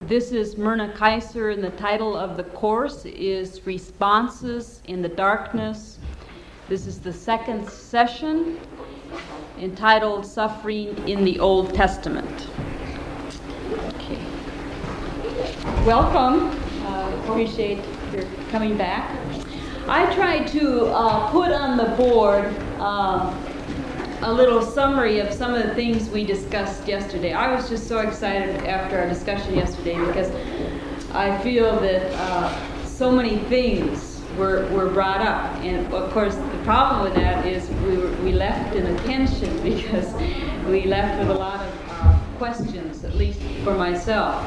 This is Myrna Kaiser, and the title of the course is Responses in the Darkness. This is the second session entitled Suffering in the Old Testament. Okay. Welcome. Appreciate your coming back. I tried to put on the board a little summary of some of the things we discussed yesterday. I was just so excited after our discussion yesterday because I feel that so many things were brought up. And of course, the problem with that is we left in a tension because we left with a lot of questions, at least for myself.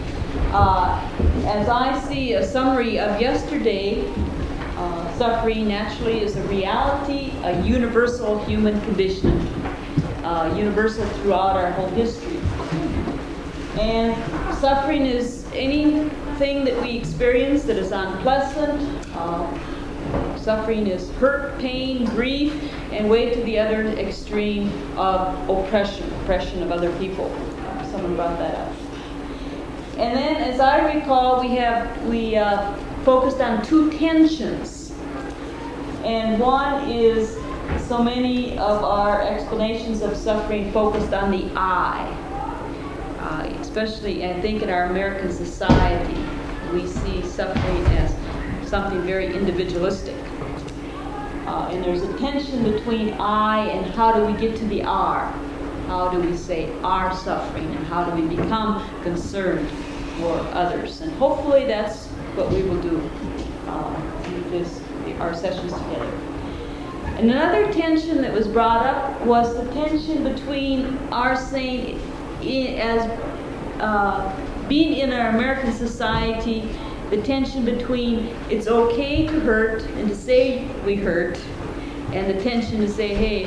As I see a summary of yesterday, suffering naturally is a reality, a universal human condition, universal throughout our whole history. And suffering is anything that we experience that is unpleasant. Suffering is hurt, pain, grief, and way to the other extreme of oppression of other people. Someone brought that up. And then, as I recall, we focused on two tensions. And one is so many of our explanations of suffering focused on the I. Especially, I think, in our American society, we see suffering as something very individualistic. And there's a tension between I and how do we get to the R? How do we say our suffering, and how do we become concerned for others? And hopefully that's what we will do with our sessions together. And another tension that was brought up was the tension between our saying, as being in our American society, the tension between it's okay to hurt and to say we hurt, and the tension to say, hey,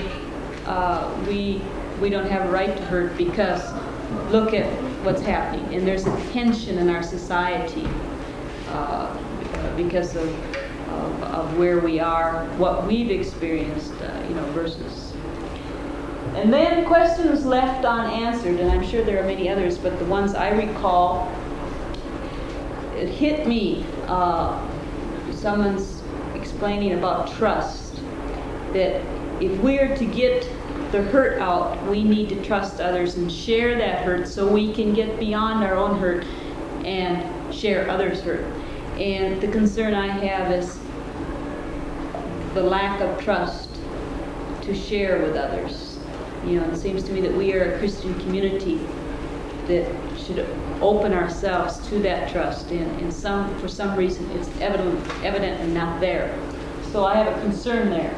we don't have a right to hurt because look at what's happening. And there's a tension in our society because of where we are, what we've experienced, versus. And then questions left unanswered, and I'm sure there are many others, but the ones I recall, it hit me. Someone's explaining about trust, that if we are to get the hurt out, we need to trust others and share that hurt so we can get beyond our own hurt and share others' hurt. And the concern I have is the lack of trust to share with others. It seems to me that we are a Christian community that should open ourselves to that trust, and for some reason it's evidently not there. So I have a concern there.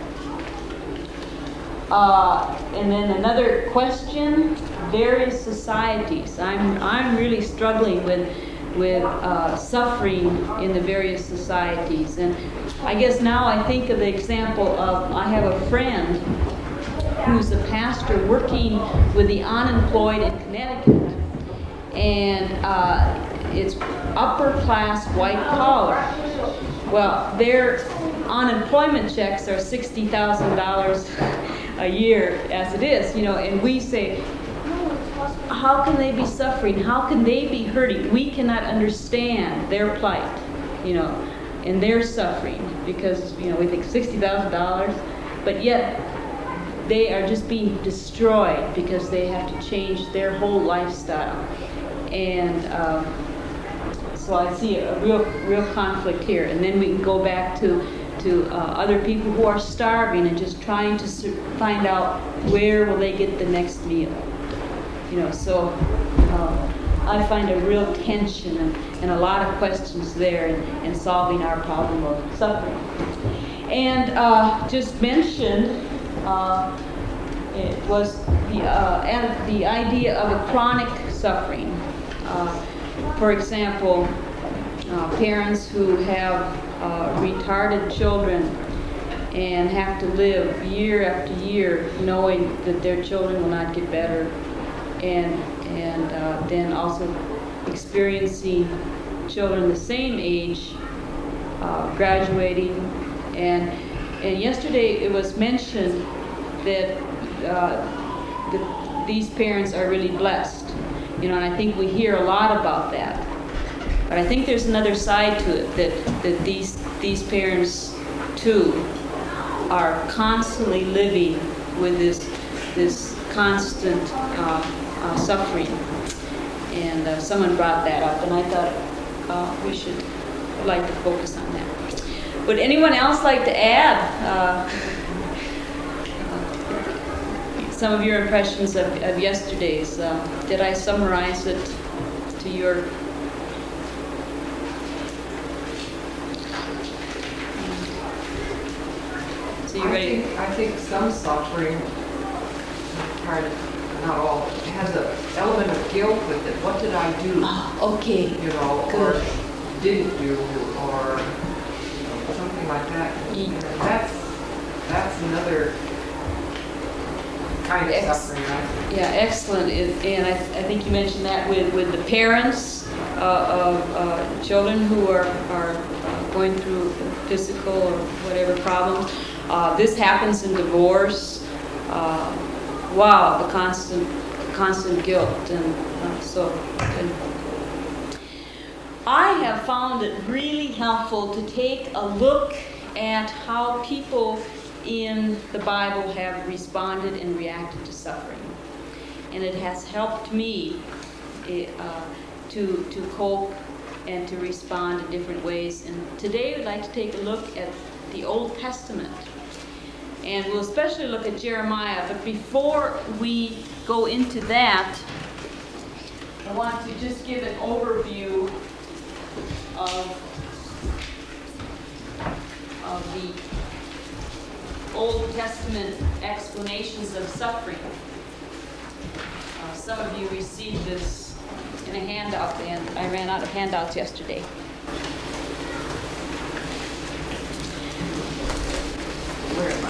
And then another question: various societies. I'm really struggling with suffering in the various societies. And I guess now I think of the example of, I have a friend who's a pastor working with the unemployed in Connecticut. And it's upper class white collar. Well, their unemployment checks are $60,000 a year as it is, and we say, how can they be suffering? How can they be hurting? We cannot understand their plight, and their suffering, because, we think $60,000, but yet they are just being destroyed because they have to change their whole lifestyle. And so I see a real conflict here. And then we can go back to other people who are starving and just trying to find out where will they get the next meal. So I find a real tension and a lot of questions there in solving our problem of suffering. And just mentioned, it was the idea of a chronic suffering. For example, parents who have retarded children and have to live year after year knowing that their children will not get better, and then also experiencing children the same age graduating. And yesterday it was mentioned that these parents are really blessed, and I think we hear a lot about that. But I think there's another side to it, that these parents too are constantly living with this constant suffering. And someone brought that up, and I thought I'd like to focus on that. Would anyone else like to add some of your impressions of yesterday's? Did I summarize it to your... So you ready? I think some suffering, part of, not all, has an element of guilt with it. What did I do? Okay. You know, Good. or didn't do, or something like that. Mm. And that's another kind of suffering, I think. Yeah, excellent. And I think you mentioned that with the parents of children who are going through physical or whatever problems. This happens in divorce. Wow, the constant guilt, and so. And I have found it really helpful to take a look at how people in the Bible have responded and reacted to suffering, and it has helped me to cope and to respond in different ways. And today I'd like to take a look at the Old Testament, and we'll especially look at Jeremiah. But before we go into that, I want to just give an overview of the Old Testament explanations of suffering. Some of you received this in a handout, and I ran out of handouts yesterday. Where am I?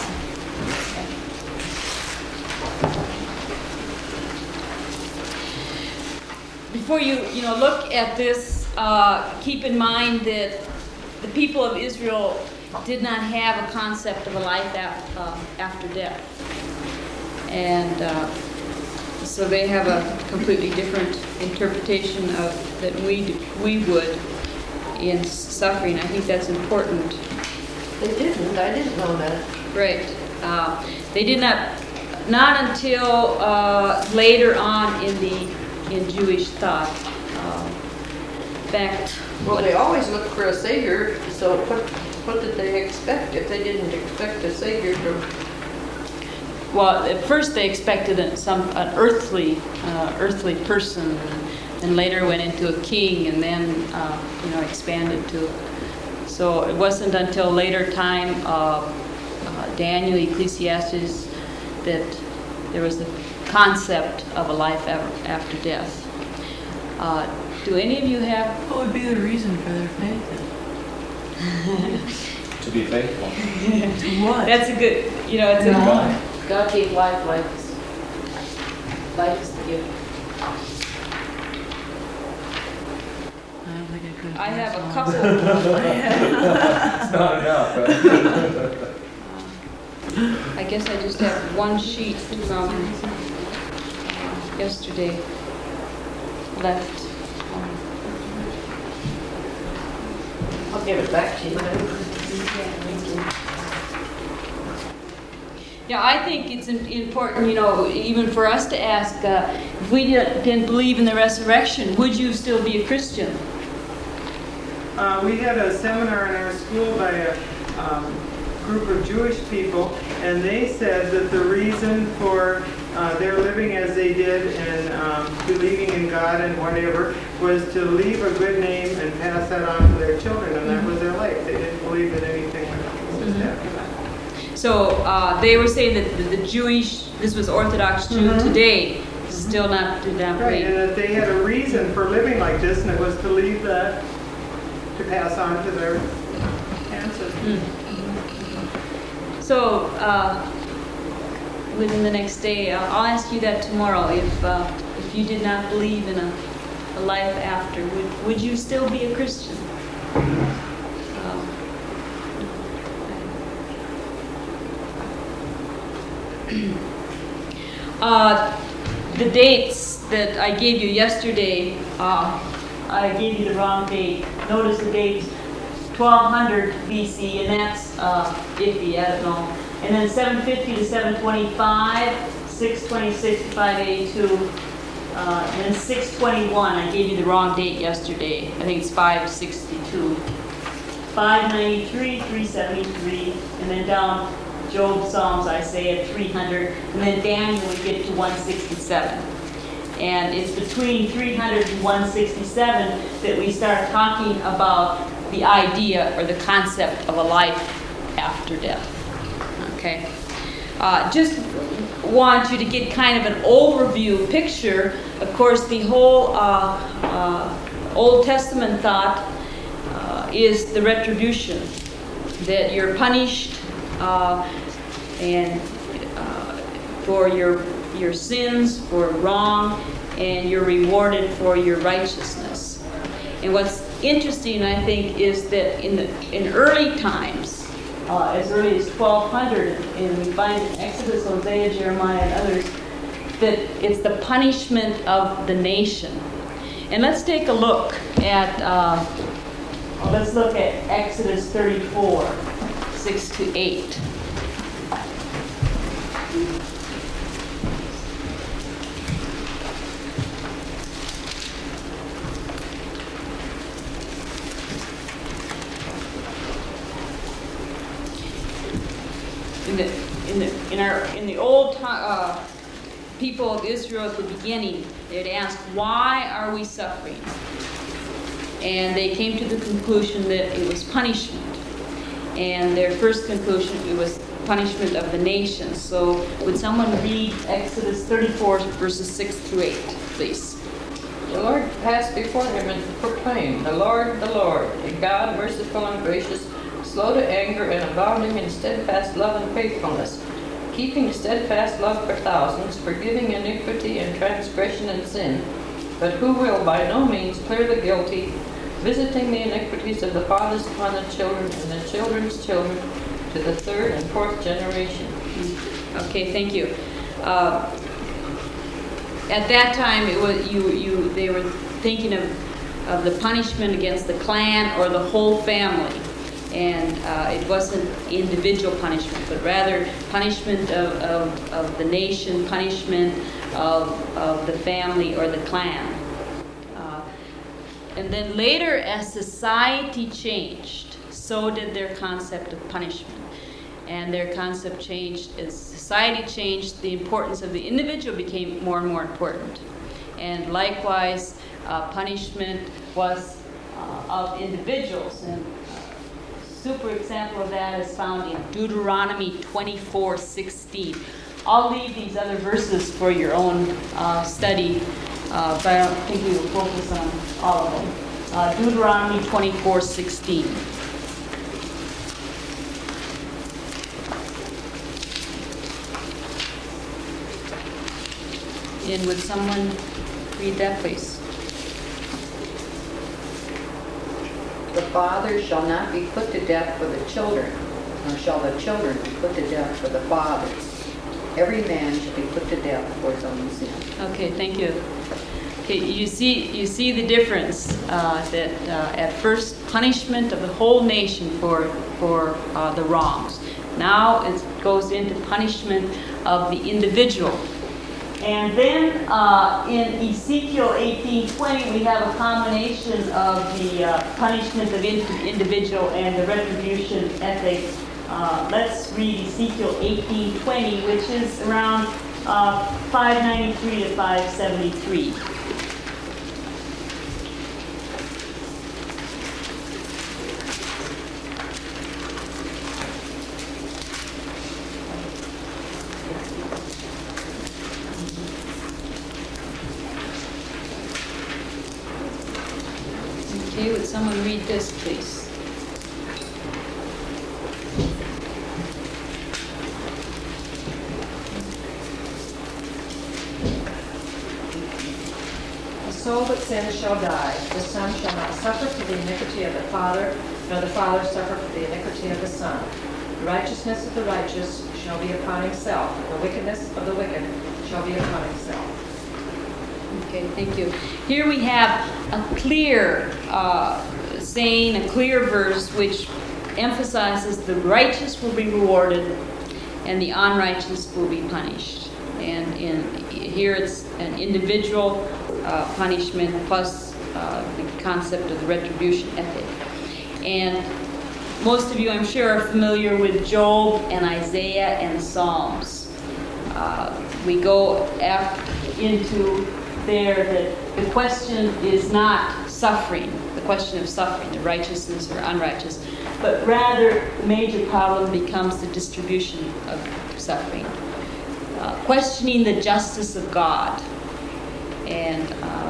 Okay. Before you look at this, keep in mind that the people of Israel did not have a concept of a life after death. And so they have a completely different interpretation of that we would in suffering. I think that's important. They didn't. I didn't know that. Right. They did not until later on in Jewish thought. In fact, Well, they always looked for a savior. So what did they expect if they didn't expect a savior from? well, at first they expected an earthly person, and later went into a king, and then expanded to. So it wasn't until later time, Daniel, Ecclesiastes, that there was the concept of a life after death. Do any of you have? What would be the reason for their faith? To be faithful. To what? That's a good. It's a God. God gave life. Life is the gift. I don't think I could. I have a couple. It's not enough. I guess I just have one sheet from yesterday left. I'll give it back to you. Yeah, I think it's important, even for us to ask, if we didn't believe in the resurrection, would you still be a Christian? We had a seminar in our school by a group of Jewish people, and they said that the reason for their living as they did and believing in God and whatever was to leave a good name and pass that on to their children, and that was their life. They didn't believe in anything after that. So they were saying that the Jewish, this was Orthodox Jew today, still not did not Right, believe. and that they had a reason for living like this, and it was to leave that, to pass on to their ancestors. So within the next day, I'll ask you that tomorrow. If you did not believe in a life after, would you still be a Christian? The dates that I gave you yesterday I gave you the wrong date. Notice the date's 1200 BC, and that's iffy, I don't know. And then 750 to 725, 626 to 582, and then 621. I gave you the wrong date yesterday. I think it's 562. 593, 373, and then down Job, Psalms, Isaiah 300, and then Daniel we get to 167. And it's between 300 and 167 that we start talking about the idea or the concept of a life after death. Okay? Just want you to get kind of an overview picture. Of course, the whole Old Testament thought is the retribution, that you're punished and for your sins, for wrong, and you're rewarded for your righteousness. And what's interesting, I think, is that in early times, as early as 1200, and we find in Exodus, Hosea, Jeremiah, and others, that it's the punishment of the nation. And let's take a look at Exodus 34, 6 to 8. In the old people of Israel at the beginning, they'd ask, why are we suffering? And they came to the conclusion that it was punishment. And their first conclusion, it was punishment of the nations. So would someone read Exodus 34, verses 6 through 8, please? The Lord passed before him and proclaimed, the Lord, a God merciful and gracious, slow to anger and abounding in steadfast love and faithfulness, keeping steadfast love for thousands, forgiving iniquity and transgression and sin, but who will by no means clear the guilty, visiting the iniquities of the fathers upon the children and the children's children to the third and fourth generation. Okay, thank you. At that time, it was they were thinking of the punishment against the clan or the whole family. And it wasn't individual punishment, but rather punishment of the nation, punishment of the family or the clan. And then later, as society changed, so did their concept of punishment. And their concept changed as society changed, the importance of the individual became more and more important. And likewise, punishment was of individuals. And super example of that is found in Deuteronomy 24:16. I'll leave these other verses for your own study, but I don't think we will focus on all of them. Deuteronomy 24:16. And would someone read that, please? The father shall not be put to death for the children, nor shall the children be put to death for the fathers. Every man shall be put to death for his own sin. Okay, thank you. Okay, you see the difference that at first punishment of the whole nation for the wrongs. Now it goes into punishment of the individual. And then in Ezekiel 18:20, we have a combination of the punishment of individual and the retribution ethic. Let's read Ezekiel 18:20, which is around 593 to 573. Okay, would someone read this, please? The soul that sins shall die. The son shall not suffer for the iniquity of the father, nor the father suffer for the iniquity of the son. The righteousness of the righteous shall be upon himself, and the wickedness of the wicked shall be upon himself. Okay, thank you. Here we have a clear saying, a clear verse which emphasizes the righteous will be rewarded and the unrighteous will be punished. And here it's an individual punishment plus the concept of the retribution ethic. And most of you, I'm sure, are familiar with Job and Isaiah and Psalms. We go into there that the question is not suffering, the question of suffering, the righteousness or unrighteous, but rather the major problem becomes the distribution of suffering. Questioning the justice of God. And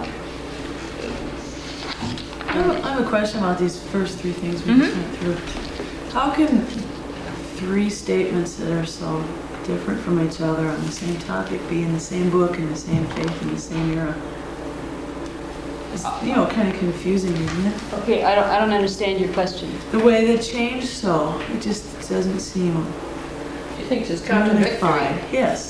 I have a question about these first three things we just went through. How can three statements that are so different from each other on the same topic be in the same book, in the same faith, in the same era? It's, kind of confusing, isn't it? okay, I don't understand your question. The way they change so, it just doesn't seem You think it's contradictory? unified. Yes.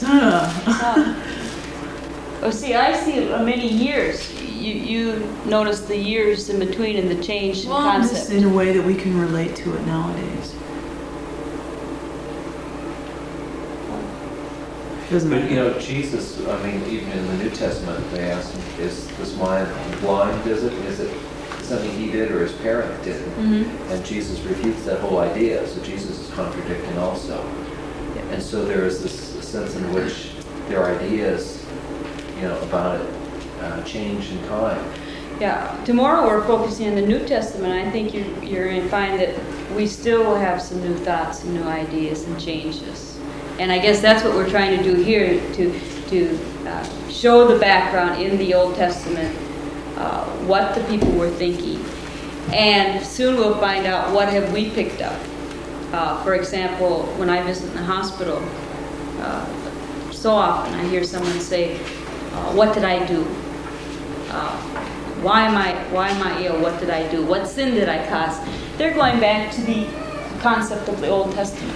Oh, see, I see many years. You notice the years in between and the change in Well, just concept. in a way that we can relate to it nowadays. Doesn't But, matter. Jesus, I mean, even in the New Testament, they asked him, is this man blind, is it something he did or his parent did? And Jesus refutes that whole idea, so Jesus is contradicting also. And so there is this sense in which their ideas, about it change in time. Yeah, tomorrow we're focusing on the New Testament. I think you're going to find that we still have some new thoughts and new ideas and changes. And I guess that's what we're trying to do here, to show the background in the Old Testament, what the people were thinking. And soon we'll find out what have we picked up. For example, when I visit in the hospital, so often I hear someone say, what did I do? Why am I ill? What did I do? What sin did I cause? They're going back to the concept of the Old Testament.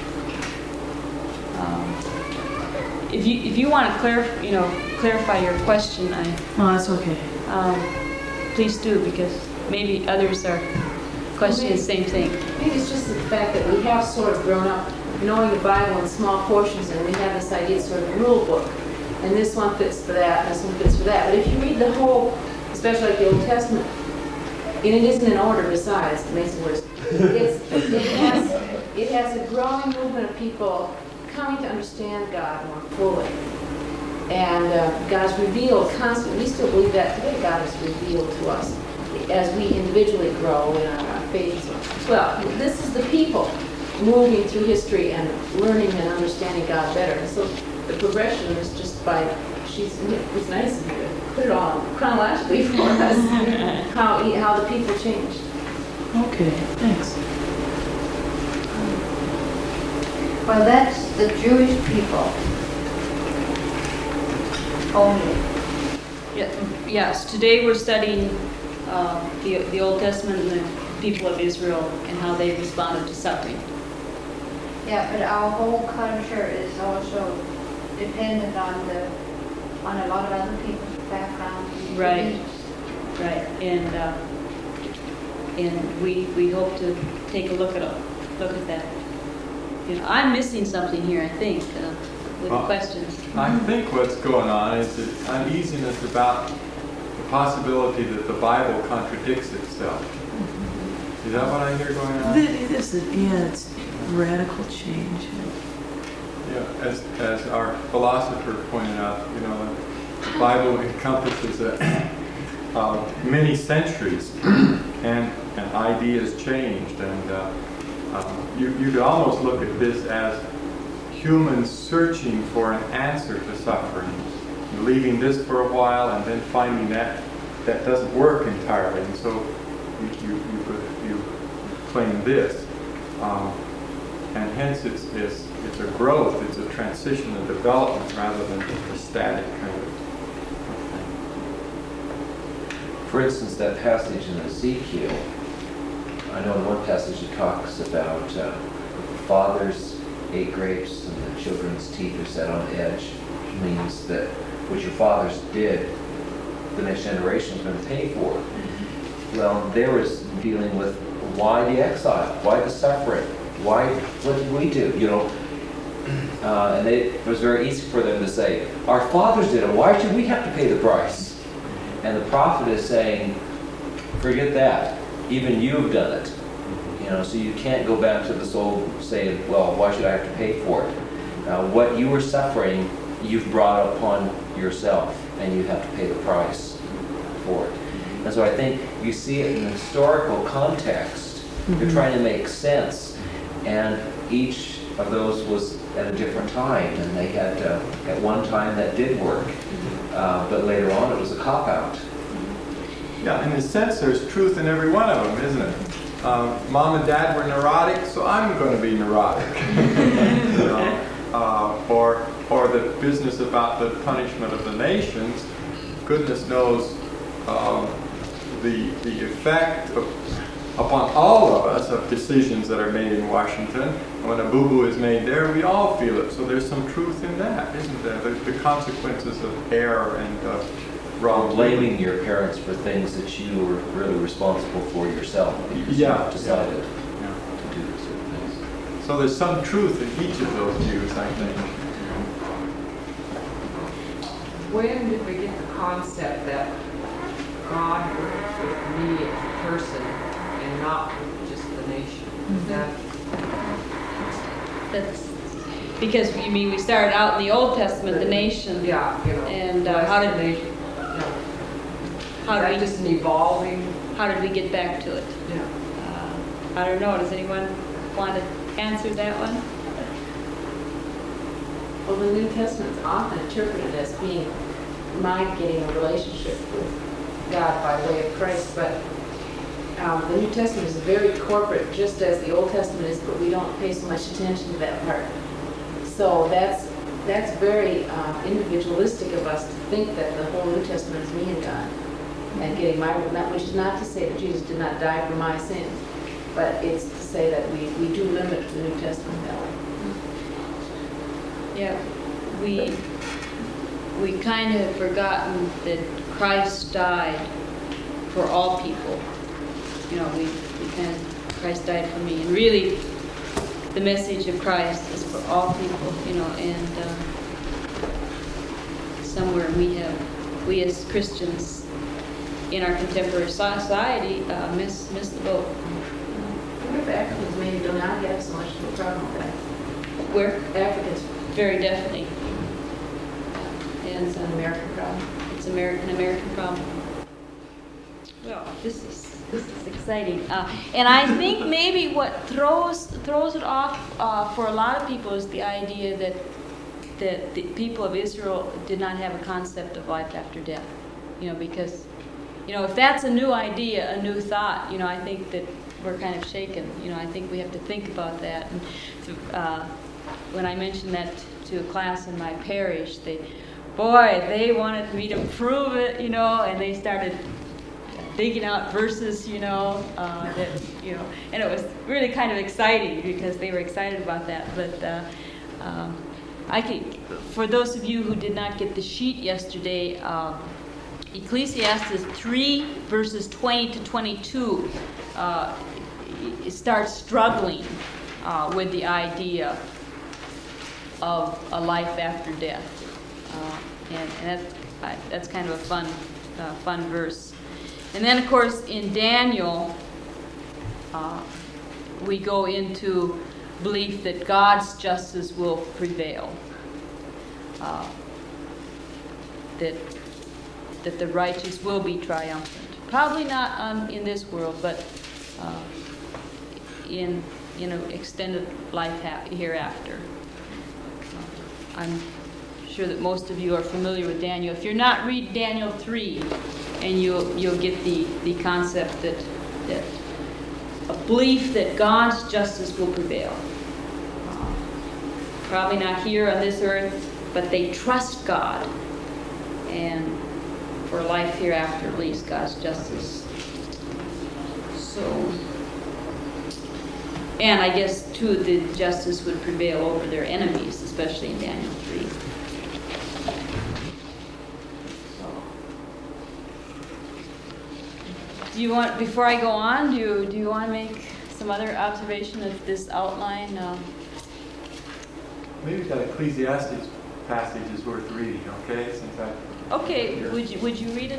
If you want to clarify your question, Oh, that's okay. please do, because maybe others are questioning the same thing. Maybe it's just the fact that we have sort of grown up knowing the Bible in small portions, and we have this idea of sort of rule book. And this one fits for that, and this one fits for that. But if you read the whole, especially like the Old Testament, and it isn't in order besides, it makes it worse. It has a growing movement of people coming to understand God more fully. And God's revealed constantly. We still believe that today. God is revealed to us as we individually grow in our faith. Well, this is the people moving through history and learning and understanding God better. And so the progression is just by, it's nice of you to put it all chronologically for us, how the people changed. Okay, thanks. Well, that's the Jewish people only. Yes, today we're studying the Old Testament and the people of Israel and how they responded to suffering. Yeah, but our whole culture is also dependent on a lot of other people's backgrounds and Right. beliefs. Right, and we hope to take a look at that. I'm missing something here, I think, with the questions. I think what's going on is an uneasiness about the possibility that the Bible contradicts itself. Is that what I hear going on? It's radical change. Yeah, as our philosopher pointed out, the Bible encompasses many centuries, and ideas changed, and you could almost look at this as humans searching for an answer to suffering, leaving this for a while and then finding that doesn't work entirely, and so you claim this, and hence it's a growth, it's a transition, a development rather than just a static kind of thing. For instance, that passage in Ezekiel, I know in one passage it talks about the fathers ate grapes and the children's teeth are set on edge, which means that what your fathers did the next generation is going to pay for. Well, they were dealing with why the exile, why the suffering, what did we do, you know? And it was very easy for them to say, our fathers did it, why should we have to pay the price? And the prophet is saying, forget that, even you've done it. You know, so you can't go back to this old saying, well, why should I have to pay for it? What you were suffering, you've brought upon yourself, and you have to pay the price for it. And so I think you see it in a historical context. You're trying to make sense, and each of those was at a different time, and they had at one time that did work, but later on it was a cop-out. Yeah, in a sense, there's truth in every one of them, isn't it? Mom and Dad were neurotic, so I'm going to be neurotic. You know? Or the business about the punishment of the nations. Goodness knows the effect upon all of us of decisions that are made in Washington. When a boo-boo is made there, we all feel it. So there's some truth in that, isn't there? The consequences of error and wrong. Blaming your parents for things that you were really responsible for yourself because you decided to do certain things. So there's some truth in each of those views, I think. When did we get the concept that God works with me as a person and not with just the nation? That's because you mean we started out in the Old Testament, the nation. Yeah, you know. And how did the nation? how did we just an evolving? How did we get back to it? Yeah. I don't know. Does anyone want to answer that one? Well, the New Testament is often interpreted as being my getting a relationship with God by way of Christ, but the New Testament is very corporate, just as the Old Testament is, but we don't pay so much attention to that part. So that's very individualistic of us to think that the whole New Testament is me and God and getting my, which is not to say that Jesus did not die for my sins, but it's to say that we do limit the New Testament that way. Yeah, we kind of have forgotten that Christ died for all people. You know, we kind of, Christ died for me. And really, the message of Christ is for all people, you know, and somewhere we as Christians in our contemporary society miss the boat. What if Africans maybe do not have so much of a problem with that? Where? Africans, Very definitely. And it's an American problem. it's an American problem. Well, this is exciting, and I think maybe what throws it off for a lot of people is the idea that the people of Israel did not have a concept of life after death. You know, because if that's a new idea, a new thought, I think that we're kind of shaken. I think we have to think about that. And when I mentioned that to a class in my parish, they wanted me to prove it, and they started digging out verses, and it was really kind of exciting because they were excited about that. But for those of you who did not get the sheet yesterday, Ecclesiastes 3 verses 20 to 22 starts struggling with the idea of a life after death, and that's kind of a fun verse. And then, of course, in Daniel, we go into belief that God's justice will prevail, that the righteous will be triumphant. Probably not in this world, but in extended life hereafter. I'm sure that most of you are familiar with Daniel. If you're not, read Daniel 3, and you'll get the concept that a belief that God's justice will prevail. Probably not here on this earth, but they trust God, and for life hereafter, at least, God's justice. So, and I guess too, the justice would prevail over their enemies, especially in Daniel 3. Do you want, before I go on, do you want to make some other observation of this outline? Maybe that Ecclesiastes passage is worth reading, okay? Since Okay, would you read it?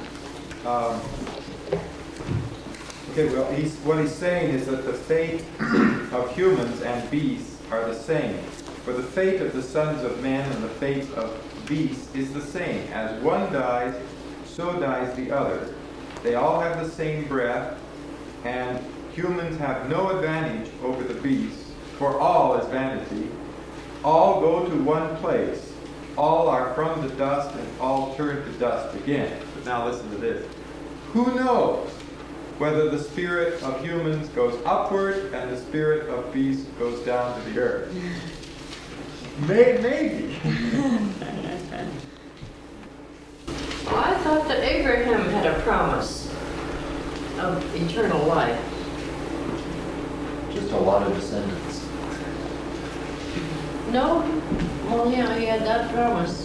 Okay, well, what he's saying is that the fate of humans and beasts are the same. For the fate of the sons of men and the fate of beasts is the same. As one dies, so dies the other. They all have the same breath, and humans have no advantage over the beasts, for all is vanity. All go to one place. All are from the dust, and all turn to dust again. But now listen to this. Who knows whether the spirit of humans goes upward and the spirit of beasts goes down to the earth? Maybe. I thought that Abraham had a promise of eternal life. Just a lot of descendants. No? Well, yeah, he had that promise.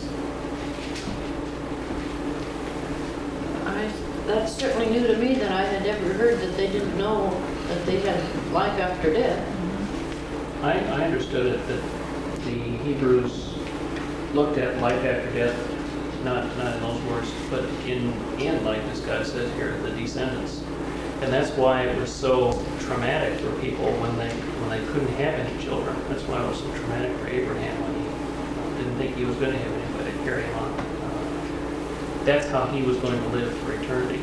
That's certainly new to me, that I had never heard that they didn't know that they had life after death. I understood it that the Hebrews looked at life after death, not in those words, but in like as God says here, the descendants. And that's why it was so traumatic for people when they couldn't have any children. That's why it was so traumatic for Abraham when he didn't think he was going to have anybody to carry him on. That's how he was going to live for eternity.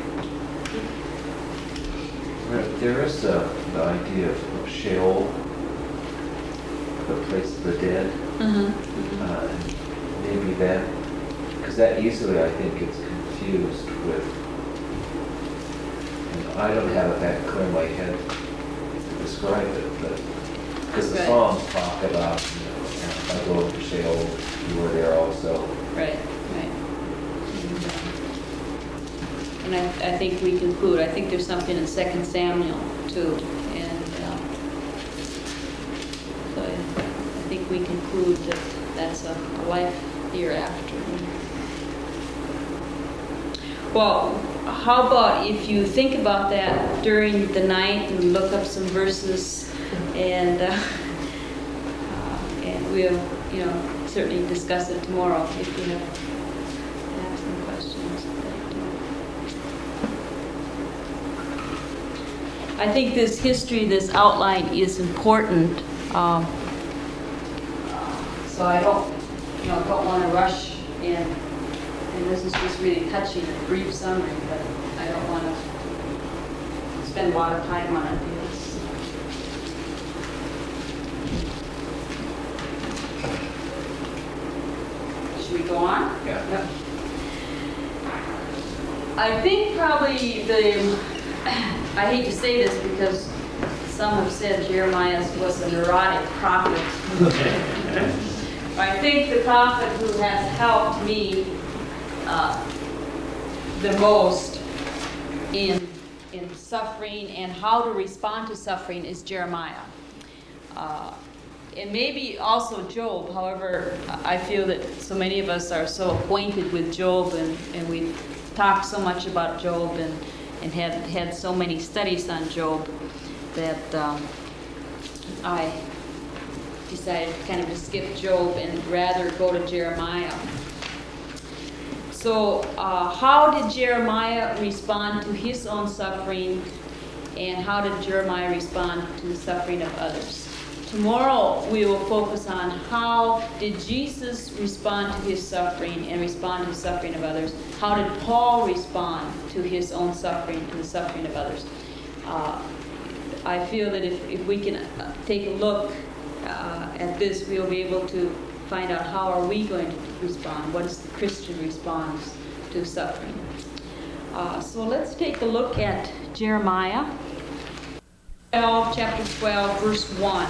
There is the idea of Sheol, the place of the dead. Maybe that, because that easily, I think, gets confused with, and I don't have it that clear in my head to describe it, but because the Psalms talk about, if I go to Sheol, you were there also. Right. And I think we conclude, I think there's something in 2 Samuel too, and so I think we conclude that that's a life hereafter. Well, how about if you think about that during the night and look up some verses, and we'll certainly discuss it tomorrow if you have some questions. I think this history, this outline is important. So I don't want to rush in. And this is just really touching a brief summary, but I don't want to spend a lot of time on it. Should we go on? Yeah. Yep. I think probably I hate to say this because some have said Jeremiah was a neurotic prophet. I think the prophet who has helped me the most in suffering and how to respond to suffering is Jeremiah. And maybe also Job. However, I feel that so many of us are so acquainted with Job, and we've talked so much about Job and had so many studies on Job that I decided kind of to skip Job and rather go to Jeremiah. So how did Jeremiah respond to his own suffering, and how did Jeremiah respond to the suffering of others? Tomorrow we will focus on how did Jesus respond to his suffering and respond to the suffering of others. How did Paul respond to his own suffering and the suffering of others? I feel that if we can take a look at this, we'll be able to find out how are we going to respond. What is the Christian response to suffering? So let's take a look at Jeremiah. Chapter 12, verse 1.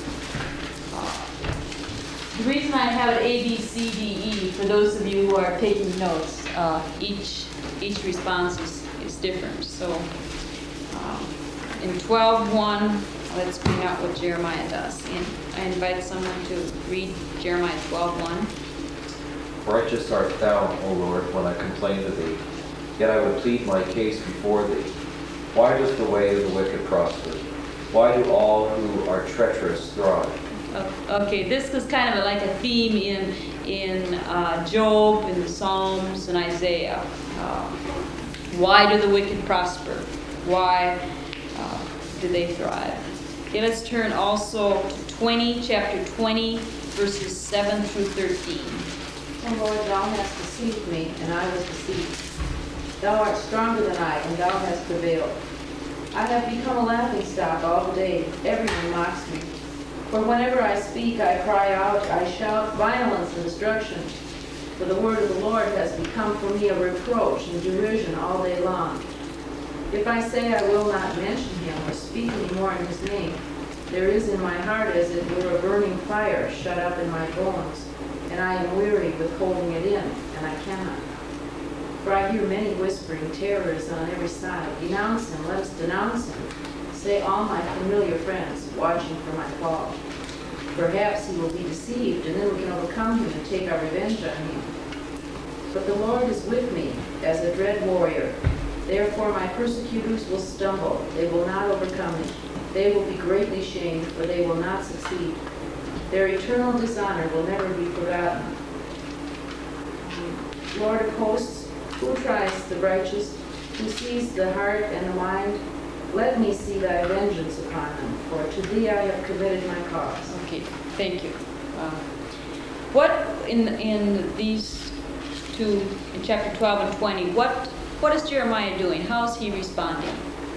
The reason I have it A, B, C, D, E, for those of you who are taking notes, each response is different. So in 12:1, let's bring out what Jeremiah does. And I invite someone to read Jeremiah 12:1. Righteous art thou, O Lord, when I complain to thee. Yet I would plead my case before thee. Why does the way of the wicked prosper? Why do all who are treacherous thrive? Okay, this is kind of like a theme in Job, in the Psalms, and Isaiah. Why do the wicked prosper? Why do they thrive? Okay, let's turn also to chapter 20, verses 7 through 13. O Lord, thou hast deceived me, and I was deceived. Thou art stronger than I, and thou hast prevailed. I have become a laughingstock all the day. Everyone mocks me. For whenever I speak, I cry out, I shout violence and destruction. For the word of the Lord has become for me a reproach and derision all day long. If I say I will not mention him or speak any more in his name, there is in my heart as it were a burning fire shut up in my bones, and I am weary with holding it in, and I cannot. For I hear many whispering terrors on every side. Denounce him, let us denounce him. Say all my familiar friends, watching for my fall. Perhaps he will be deceived, and then we can overcome him and take our revenge on him. But the Lord is with me as a dread warrior. Therefore my persecutors will stumble. They will not overcome me. They will be greatly shamed, for they will not succeed. Their eternal dishonor will never be forgotten. Lord of hosts, who tries the righteous, who sees the heart and the mind? Let me see thy vengeance upon them, for to thee I have committed my cause. Okay, thank you. What in these two, in chapter 12 and 20, what is Jeremiah doing? How is he responding?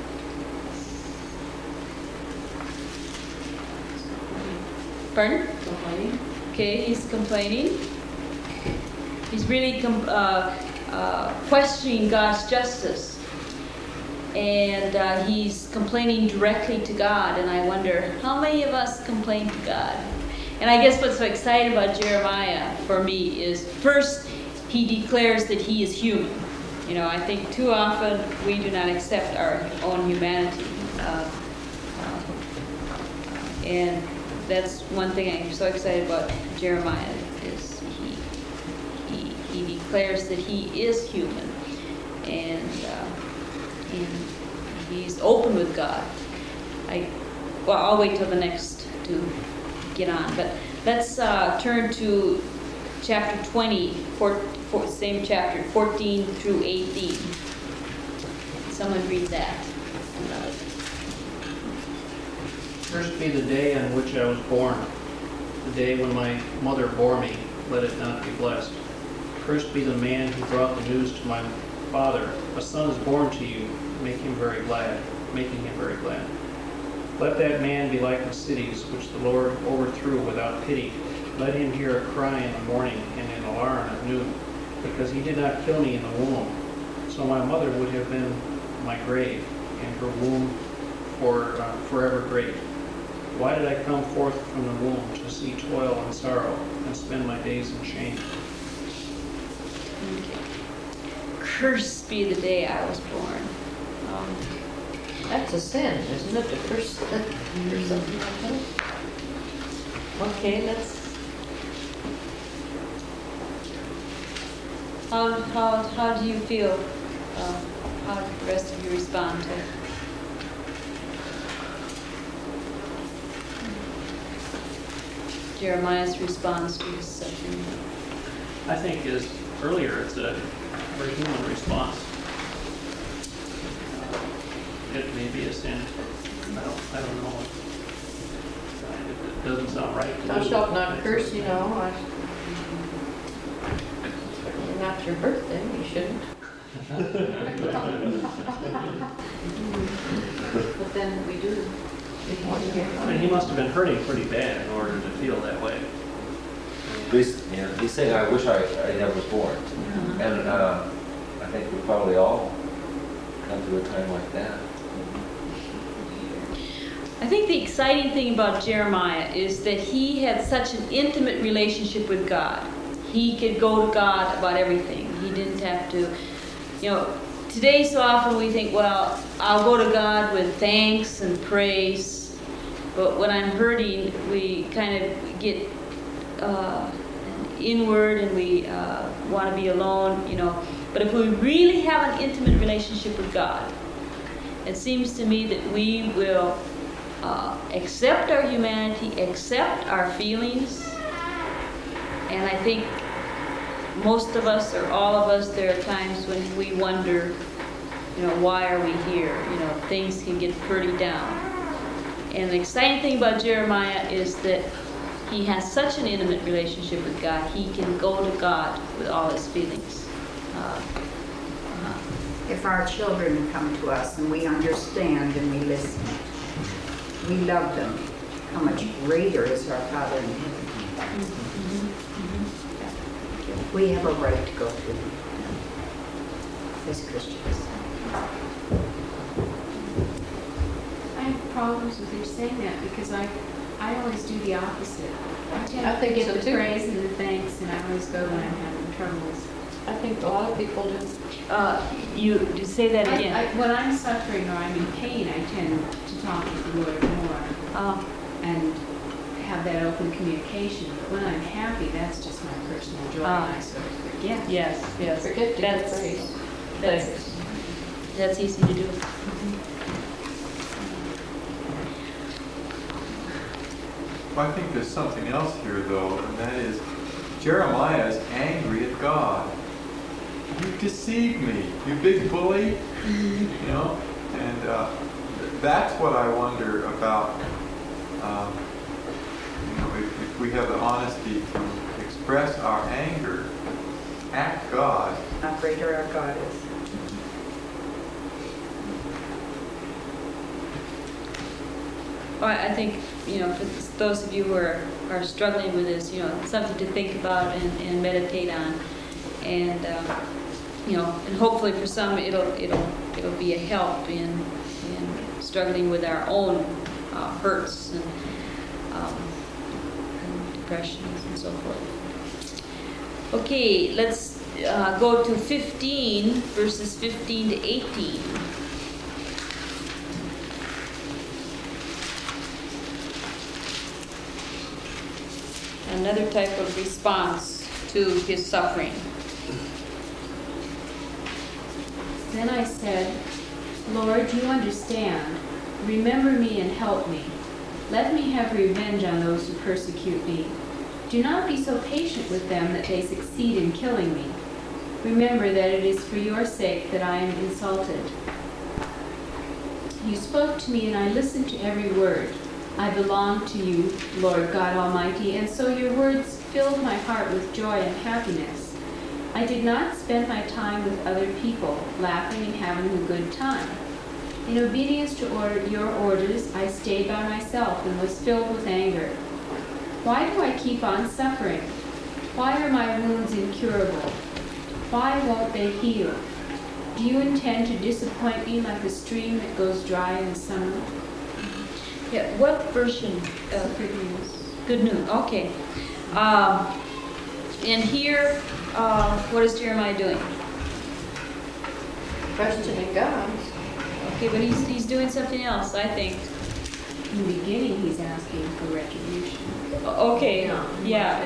Pardon? Complaining? Okay, he's complaining. He's really questioning God's justice. And he's complaining directly to God. And I wonder, how many of us complain to God? And I guess what's so exciting about Jeremiah for me is, first, he declares that he is human. You know, I think too often we do not accept our own humanity. And that's one thing I'm so excited about Jeremiah, is he declares that he is human, and he's open with God. I'll wait till the next to get on, but let's turn to chapter 20, same chapter, 14 through 18. Someone read that. Cursed be the day on which I was born, the day when my mother bore me, let it not be blessed. Cursed be the man who brought the news to my father, a son is born to you, making him very glad. Let that man be like the cities which the Lord overthrew without pity. Let him hear a cry in the morning and an alarm at noon, because he did not kill me in the womb. So my mother would have been my grave, and her womb forever great. Why did I come forth from the womb to see toil and sorrow, and spend my days in shame? Okay. Cursed be the day I was born. That's a sin, isn't it, to curse something like that? Okay, let's. How do you feel? How did the rest of you respond to it? Jeremiah's response to his suffering. I think earlier it's a very human response. It may be a sin. I don't know. It doesn't sound right to Thou me. shalt not curse, you know. Not your birthday, you shouldn't. But then we do. I mean, he must have been hurting pretty bad in order to feel that way. He's saying, I wish I never was born. And I think we probably all come through a time like that. I think the exciting thing about Jeremiah is that he had such an intimate relationship with God. He could go to God about everything. He didn't have to, today so often we think, well, I'll go to God with thanks and praise. But when I'm hurting, we kind of get inward and we want to be alone, But if we really have an intimate relationship with God, It seems to me that we will accept our humanity, accept our feelings, and I think most of us, or all of us, there are times when we wonder, why are we here? Things can get pretty down. And the exciting thing about Jeremiah is that he has such an intimate relationship with God. He can go to God with all his feelings. If our children come to us and we understand and we listen, we love them, how much greater is our Father in heaven? We have a right to go to him as Christians. I have problems with you saying that because I always do the opposite. I tend I to think forget so, the too. praise and the thanks, and I always go when I'm having troubles. I think a lot of people do. You say that again. When I'm suffering or I'm in pain, I tend to talk with the Lord more and have that open communication. But when I'm happy, that's just my personal joy, and I sort of forget. Yes. Forget to give praise. That's easy to do. Well, I think there's something else here, though, and that is Jeremiah is angry at God. You deceived me, you big bully, and that's what I wonder about. If we have the honesty to express our anger at God. How greater our God is. Well, I think, for those of you who are struggling with this, something to think about and meditate on. And, and hopefully for some it'll be a help in struggling with our own hurts and depressions and so forth. Okay, let's go to 15, verses 15 to 18. Another type of response to his suffering. Then I said, Lord, you understand. Remember me and help me. Let me have revenge on those who persecute me. Do not be so patient with them that they succeed in killing me. Remember that it is for your sake that I am insulted. You spoke to me and I listened to every word. I belong to you, Lord God Almighty, and so your words filled my heart with joy and happiness. I did not spend my time with other people, laughing and having a good time. In obedience to your orders, I stayed by myself and was filled with anger. Why do I keep on suffering? Why are my wounds incurable? Why won't they heal? Do you intend to disappoint me like a stream that goes dry in the summer? Yeah, what version? Good news. Good news, okay. And here, what is Jeremiah doing? Questioning God. Okay, but he's doing something else, I think. In the beginning, he's asking for retribution. Okay, yeah,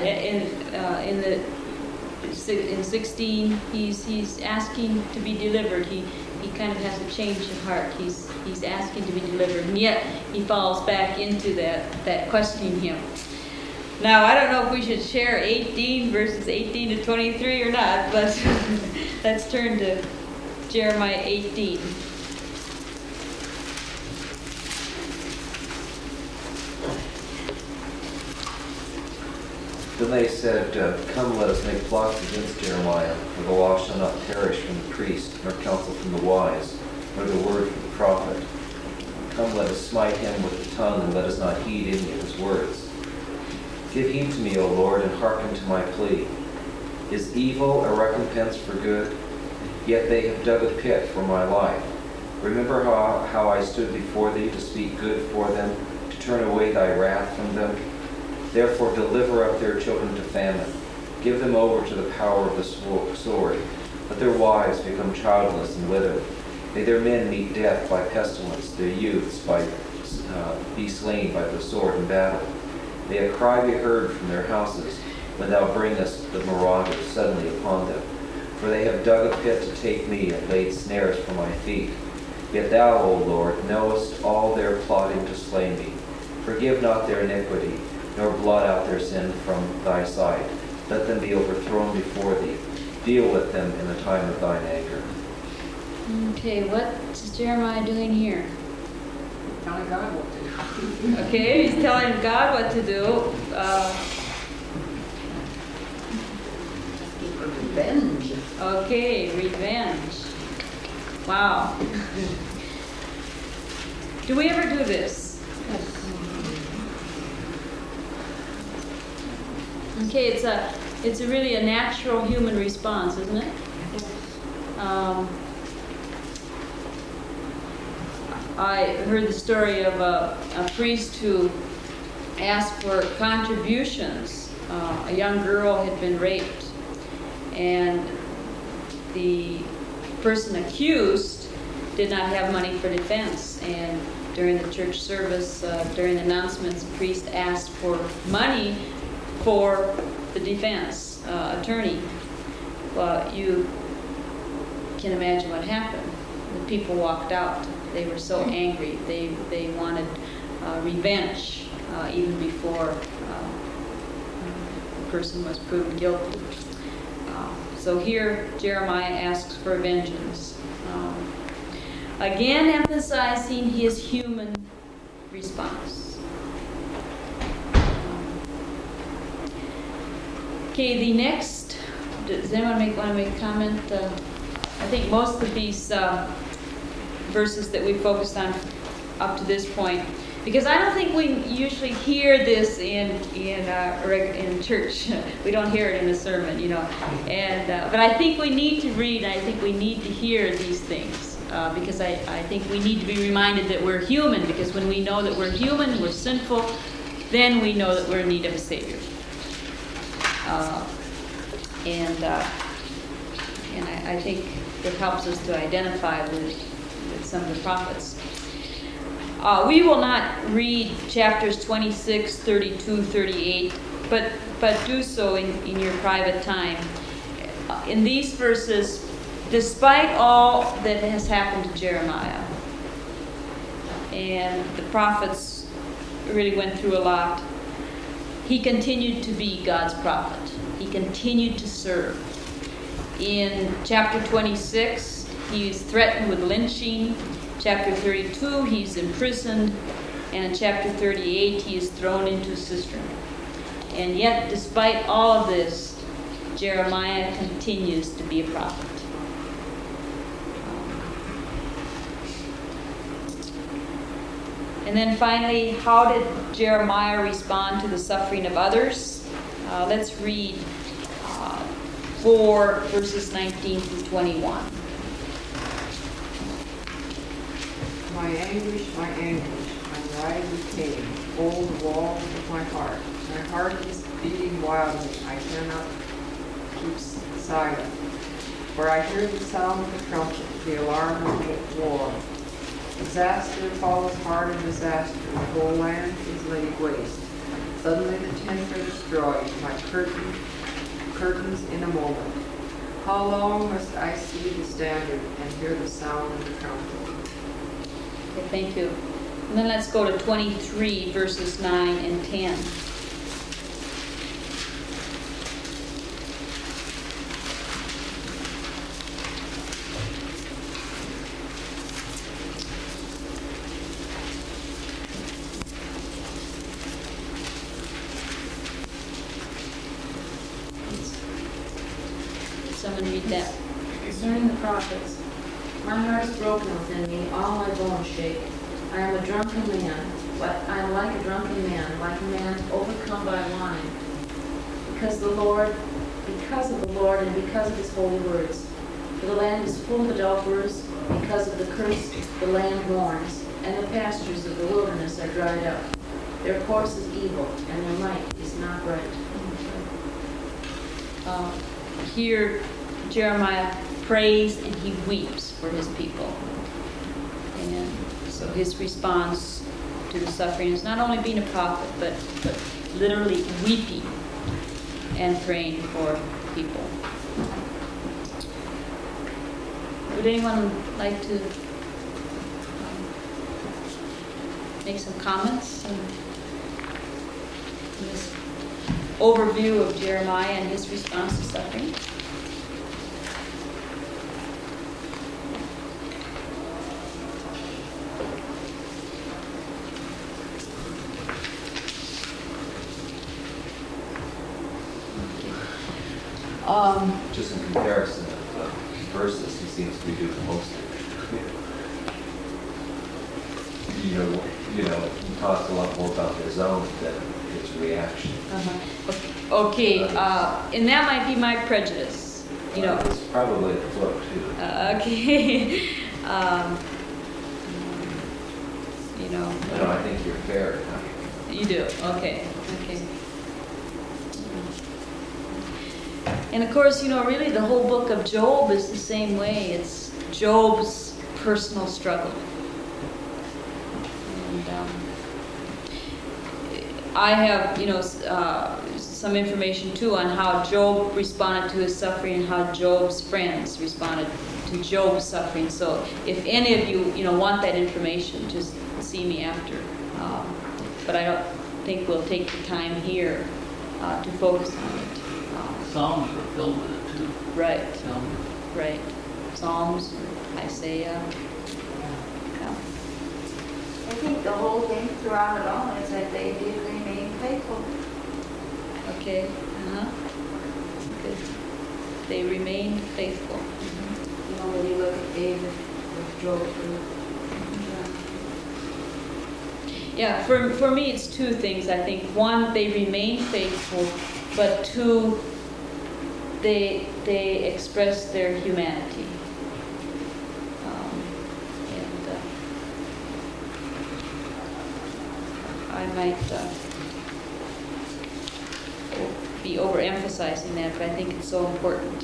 in 16, he's asking to be delivered. He kind of has a change of heart. He's asking to be delivered, and yet he falls back into that questioning him. Now, I don't know if we should share 18 verses 18 to 23 or not, but let's turn to Jeremiah 18. Then they said, Come, let us make plots against Jeremiah, for the law shall not perish from the priest, nor counsel from the wise, nor the word from the prophet. Come, let us smite him with the tongue, and let us not heed any of his words. Give heed to me, O Lord, and hearken to my plea. Is evil a recompense for good? Yet they have dug a pit for my life. Remember how I stood before thee to speak good for them, to turn away thy wrath from them. Therefore deliver up their children to famine. Give them over to the power of the sword. Let their wives become childless and wither. May their men meet death by pestilence, their youths be slain by the sword in battle. May a cry be heard from their houses when thou bringest the marauders suddenly upon them. For they have dug a pit to take me and laid snares for my feet. Yet thou, O Lord, knowest all their plotting to slay me. Forgive not their iniquity, nor blot out their sin from thy sight. Let them be overthrown before thee. Deal with them in the time of thine anger. Okay, what is Jeremiah doing here? Telling God what to do. Okay, he's telling God what to do. Revenge. Okay, revenge. Wow. Do we ever do this? Okay, it's a really a natural human response, isn't it? I heard the story of a priest who asked for contributions. A young girl had been raped, and the person accused did not have money for defense. And during the church service, during the announcements, the priest asked for money for the defense attorney. Well, you can imagine what happened. The people walked out. They were so angry. They wanted revenge even before the person was proven guilty. So here Jeremiah asks for vengeance. Again emphasizing his human response. Okay, the next, does anyone want to make a comment? I think most of these verses that we focused on up to this point, because I don't think we usually hear this in church. We don't hear it in a sermon, you know. And but I think we need to read. I think we need to hear these things because I think we need to be reminded that we're human. Because when we know that we're human, we're sinful, then we know that we're in need of a Savior. And I think it helps us to identify with some of the prophets. We will not read chapters 26, 32, 38, but do so in your private time. In these verses, despite all that has happened to Jeremiah, and the prophets really went through a lot, he continued to be God's prophet. He continued to serve. In chapter 26, he's threatened with lynching. Chapter 32, he's imprisoned. And in chapter 38, he is thrown into a cistern. And yet, despite all of this, Jeremiah continues to be a prophet. And then finally, how did Jeremiah respond to the suffering of others? Let's read 4 verses 19 through 21. My anguish, my rising pain, hold the walls of my heart. My heart is beating wildly, I cannot keep silent. For I hear the sound of the trumpet, the alarm of war. Disaster follows hard on disaster, the whole land is laid waste. Suddenly the tents are destroyed, my curtains in a moment. How long must I see the standard and hear the sound of the trumpet? Okay, thank you. And then let's go to 23 verses 9 and 10. Someone read that. Concerning the prophets, my heart is broken within me, all my bones shake. I am a drunken man, but I am like a drunken man, like a man overcome by wine. Because of the Lord, and because of his holy words. For the land is full of adulterers, because of the curse the land mourns, and the pastures of the wilderness are dried up. Their course is evil, and their might is not right. Here, Jeremiah prays and he weeps for his people. And so his response to the suffering is not only being a prophet, but literally weeping and praying for people. Would anyone like to make some comments on this overview of Jeremiah and his response to suffering? Just in comparison of verses, he seems to be doing most of it. You know, he talks a lot more about his own than his reaction. Okay, and that might be my prejudice, you know. It's probably the book too. Okay. You know. No, I think you're fair. You do, okay. And of course, you know, really the whole book of Job is the same way. It's Job's personal struggle. And I have, you know, some information too on how Job responded to his suffering and how Job's friends responded to Job's suffering. So if any of you, you know, want that information, just see me after. But I don't think we'll take the time here to focus on it. Psalms were filled with it too. Right. Psalms. Right. Psalms, Isaiah. Yeah. I think the whole thing throughout it all is that they did remain faithful. Okay. Good. They remained faithful. You know, when you look at David with Job, Yeah, for me it's two things, I think. One, they remained faithful, but two, they expressed their humanity. I might be overemphasizing that, but I think it's so important.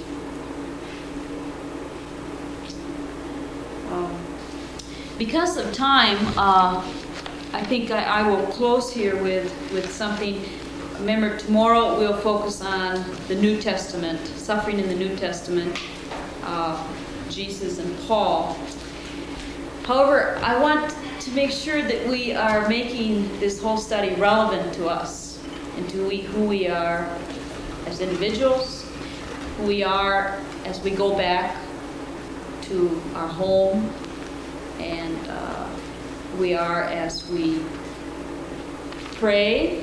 Because of time, I think I will close here with something. Remember, tomorrow we'll focus on the New Testament, suffering in the New Testament, Jesus and Paul. However, I want to make sure that we are making this whole study relevant to us and to who we are as individuals, who we are as we go back to our home, and who we are as we pray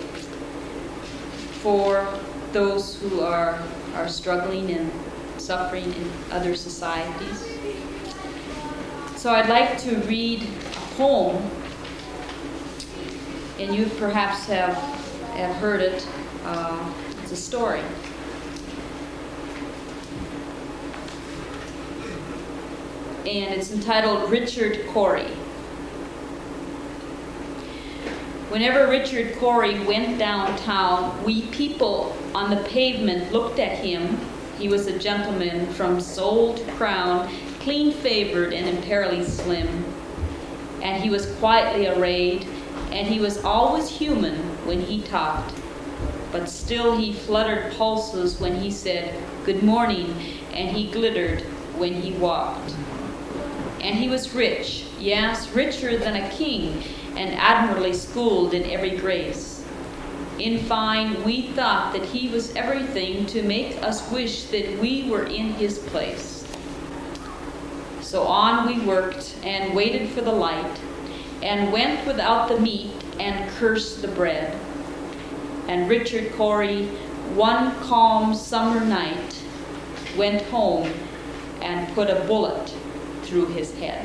for those who are struggling and suffering in other societies. So I'd like to read a poem, and you perhaps have heard it. It's a story. And it's entitled Richard Cory. Whenever Richard Cory went downtown, we people on the pavement looked at him. He was a gentleman from sole to crown, clean-favored and imperially slim. And he was quietly arrayed, and he was always human when he talked. But still he fluttered pulses when he said, "Good morning," and he glittered when he walked. And he was rich, yes, richer than a king, and admirably schooled in every grace. In fine, we thought that he was everything to make us wish that we were in his place. So on we worked and waited for the light, and went without the meat and cursed the bread. And Richard Cory, one calm summer night, went home and put a bullet through his head.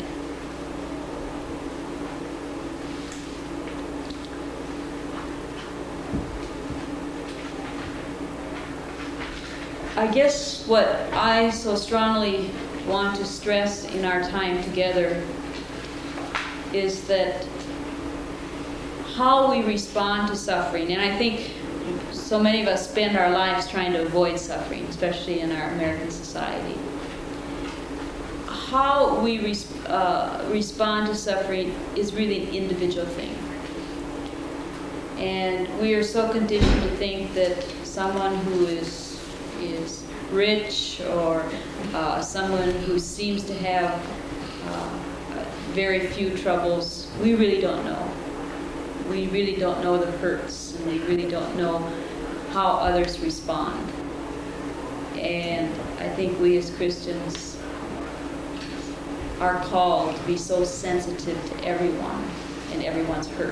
I guess what I so strongly want to stress in our time together is that how we respond to suffering, and I think so many of us spend our lives trying to avoid suffering, especially in our American society. How we respond to suffering is really an individual thing. And we are so conditioned to think that someone who is rich or someone who seems to have very few troubles, we really don't know. we really don't know the hurts, and we really don't know how others respond. And I think we as Christians are called to be so sensitive to everyone and everyone's hurt.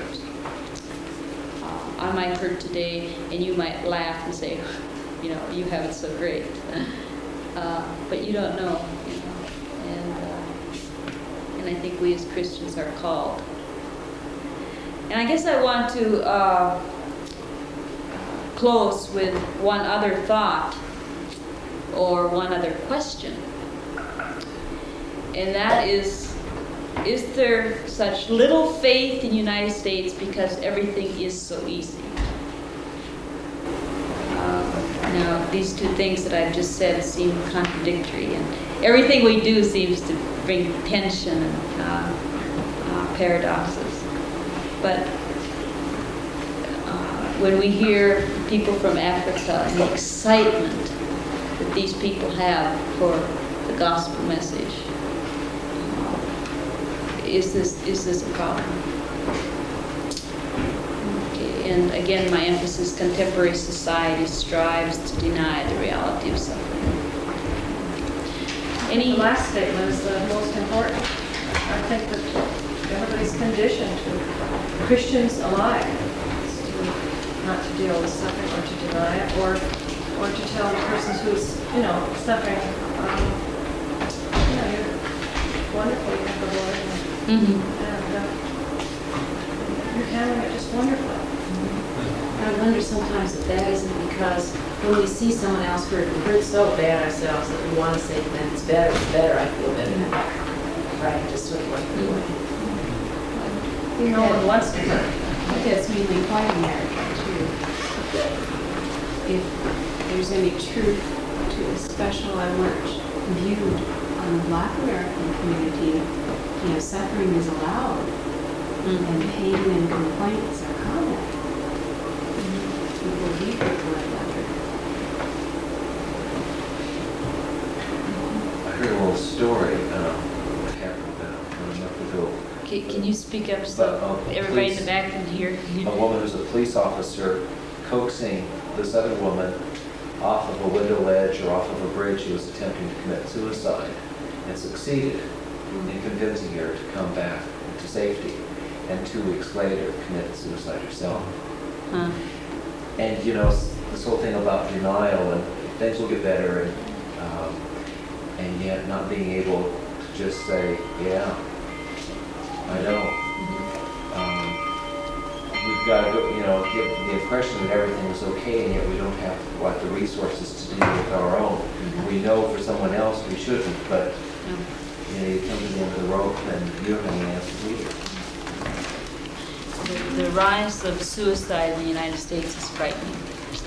I might hurt today, and you might laugh and say, you know, you have it so great. But you don't know, you know. And I think we as Christians are called. And I guess I want to close with one other thought or one other question. And that is there such little faith in the United States because everything is so easy? Now, these two things that I've just said seem contradictory, and everything we do seems to bring tension and paradoxes. But when we hear people from Africa and the excitement that these people have for the gospel message, is this a problem? Okay. And again, my emphasis: contemporary society strives to deny the reality of suffering. The last statement is the most important. I think that everybody's conditioned to, Christians alike, not to deal with suffering or to deny it, or to tell the person who's, suffering, you're wonderful, you have the Lord, and you're handling it just wonderfully. I wonder sometimes if that isn't because when we see someone else hurt, we hurt so bad ourselves that we want to say to them, it's better, I feel better now. Right, just sort of like the way. No one wants to hurt. I think that's mainly white America, too. If there's any truth to a special alert viewed on the Black American community, suffering is allowed, and pain and complaints are common. People weep with one another. I heard a little story that happened a month ago. Can you speak up so everybody in the back can hear? A woman who's a police officer coaxing this other woman off of a window ledge or off of a bridge who was attempting to commit suicide, and succeeded in convincing her to come back to safety, and 2 weeks later committed suicide herself. Huh. And this whole thing about denial and things will get better, and yet not being able to just say, yeah, I know. We've got to go, give the impression that everything is okay, and yet we don't have the resources to deal with our own. We know for someone else we shouldn't, but you come to the end of the rope and you don't have any answers either. The rise of suicide in the United States is frightening.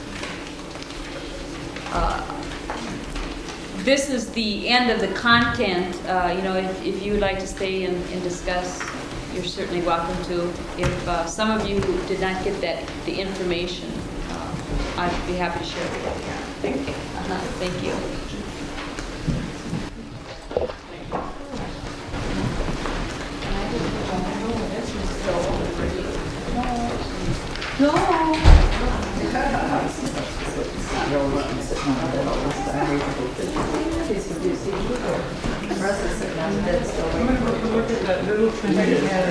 This is the end of the content. If you would like to stay and discuss, you're certainly welcome to. If some of you did not get the information, I'd be happy to share it with you. Thank you. Thank you. No. Look at that little thing you had.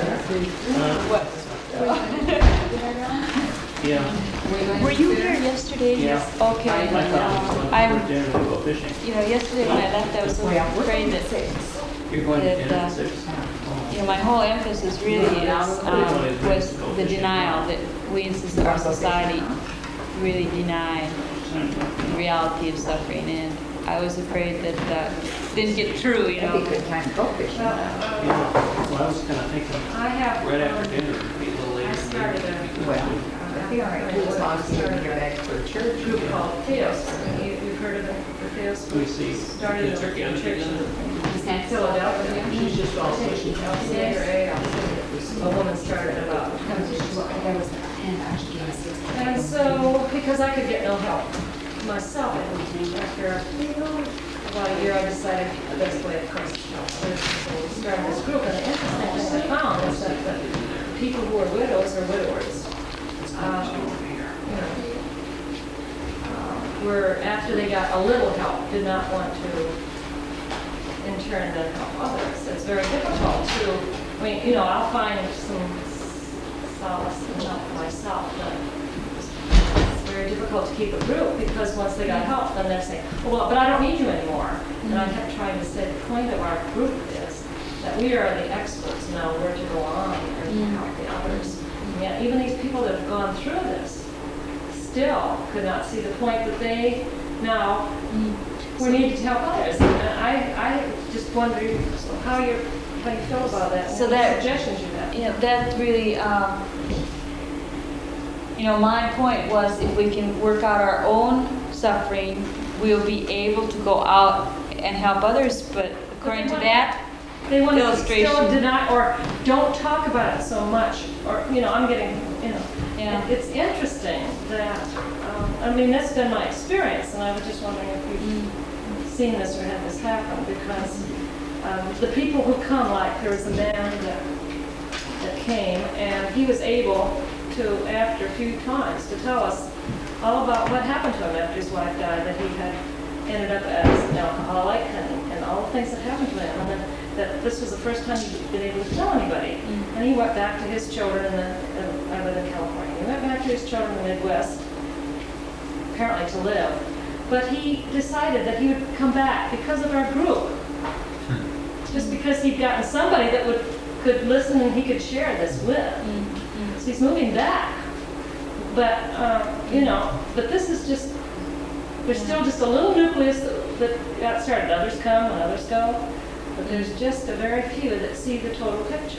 Yeah. Were you here yesterday? Yeah. Okay. I thought I'm. we were dinner to go fishing. Yesterday when I left, I was so afraid that You're going to dinner at 6? my whole emphasis really was the denial that we in our society really deny the reality of suffering, and I was afraid that didn't get through. Yeah. Well, I was kind of thinking right after dinner, it'd be a little later. I started Be all right. As long as you can get back for church. a group called Theos. You've heard of the Theos? We see. Started a church in Philadelphia. She's just all pushing. A woman started about. And so, because I could get no help myself, after about a year, I decided the best way, of course, was to start this group. And the interesting thing I found is that people who are widows or widowers. Were, after they got a little help, did not want to, in turn, then help others. It's very difficult to, I mean, I'll find some solace in help myself, but it's very difficult to keep a group, because once they got help, then they're saying, oh, well, but I don't need you anymore. And I kept trying to say, the point of our group is that we are the experts now where to go on and to help the others. And yet, even these people that have gone through this still could not see the point that they now were needed to help others. And I just wonder how you feel about that. So what that- suggestions you have. That really, my point was if we can work out our own suffering, we'll be able to go out and help others. But according to that They want to illustration, still deny or don't talk about it so much. Or, I'm getting, yeah. It's interesting that, that's been my experience, and I was just wondering if you've seen this or had this happen, because the people who come, like there was a man that came, and he was able to, after a few times, to tell us all about what happened to him after his wife died, that he had ended up as an alcoholic and all the things that happened to him, and then that this was the first time he'd been able to tell anybody. And he went back to his children, and I live in California. He went back to his children in the Midwest, apparently to live. But he decided that he would come back because of our group. Just because he'd gotten somebody that could listen and he could share this with. So he's moving back. But, but this is just, there's still just a little nucleus that got started. Others come and others go. But there's just a very few that see the total picture.